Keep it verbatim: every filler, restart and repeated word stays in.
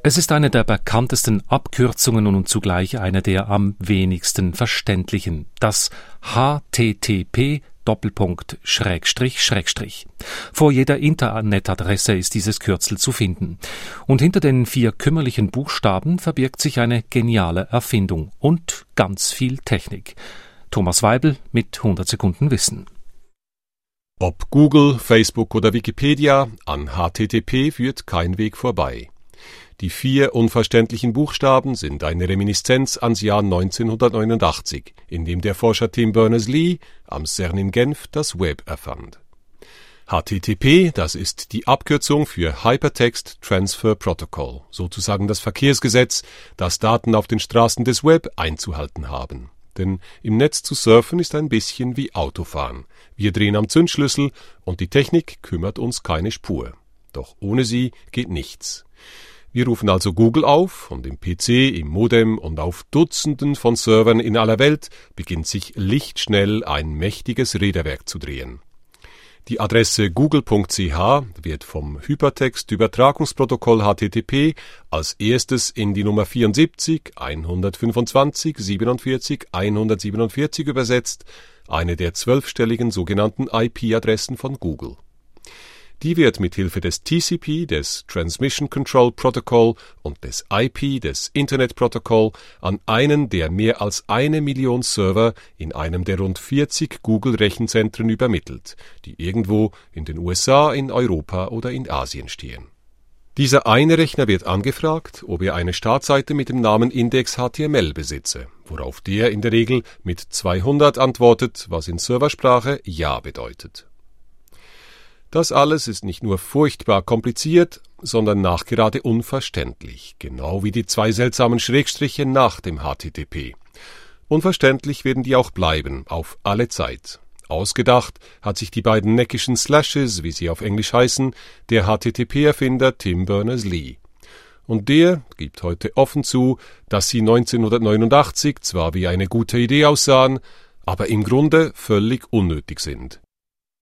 Es ist eine der bekanntesten Abkürzungen und zugleich eine der am wenigsten verständlichen. Das H T T P Doppelpunkt Schrägstrich Schrägstrich. Vor jeder Internetadresse ist dieses Kürzel zu finden. Und hinter den vier kümmerlichen Buchstaben verbirgt sich eine geniale Erfindung und ganz viel Technik. Thomas Weibel mit hundert Sekunden Wissen. Ob Google, Facebook oder Wikipedia, an H T T P führt kein Weg vorbei. Die vier unverständlichen Buchstaben sind eine Reminiszenz ans Jahr neunzehnhundertneunundachtzig, in dem der Forscher Tim Berners-Lee am CERN in Genf das Web erfand. H T T P, das ist die Abkürzung für Hypertext Transfer Protocol, sozusagen das Verkehrsgesetz, das Daten auf den Straßen des Web einzuhalten haben. Denn im Netz zu surfen ist ein bisschen wie Autofahren. Wir drehen am Zündschlüssel und die Technik kümmert uns keine Spur. Doch ohne sie geht nichts. Wir rufen also Google auf, von dem P C, im Modem und auf Dutzenden von Servern in aller Welt beginnt sich lichtschnell ein mächtiges Räderwerk zu drehen. Die Adresse google punkt c h wird vom Hypertext-Übertragungsprotokoll H T T P als erstes in die Nummer vierundsiebzig hundertfünfundzwanzig siebenundvierzig hundertsiebenundvierzig übersetzt, eine der zwölfstelligen sogenannten I P-Adressen von Google. Die wird mit Hilfe des T C P, des Transmission Control Protocol und des I P, des Internet Protocol, an einen der mehr als eine Million Server in einem der rund vierzig Google-Rechenzentren übermittelt, die irgendwo in den U S A, in Europa oder in Asien stehen. Dieser eine Rechner wird angefragt, ob er eine Startseite mit dem Namen Index H T M L besitze, worauf der in der Regel mit zweihundert antwortet, was in Serversprache Ja bedeutet. Das alles ist nicht nur furchtbar kompliziert, sondern nachgerade unverständlich, genau wie die zwei seltsamen Schrägstriche nach dem H T T P. Unverständlich werden die auch bleiben, auf alle Zeit. Ausgedacht hat sich die beiden neckischen Slashes, wie sie auf Englisch heißen, der H T T P-Erfinder Tim Berners-Lee. Und der gibt heute offen zu, dass sie neunzehnhundertneunundachtzig zwar wie eine gute Idee aussahen, aber im Grunde völlig unnötig sind.